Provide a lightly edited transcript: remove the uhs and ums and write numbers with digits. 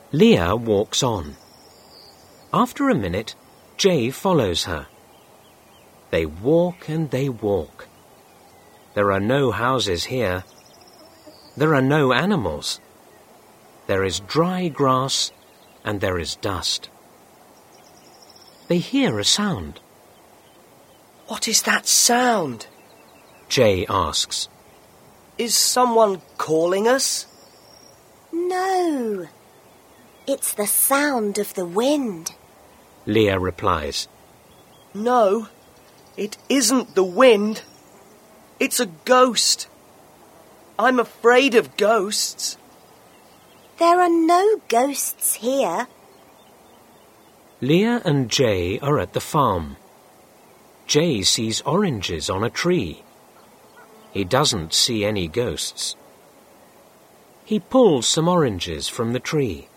Leah walks on. After a minute, Jay follows her. They walk and they walk. There are no houses here. There are no animals. There is dry grass and there is dust. They hear a sound. What is that sound? Jay asks. Is someone calling us? No, it's the sound of the wind. Leah replies. No, it isn't the wind. It's a ghost. I'm afraid of ghosts. There are no ghosts here. Leah and Jay are at the farm. Jay sees oranges on a tree. He doesn't see any ghosts. He pulls some oranges from the tree.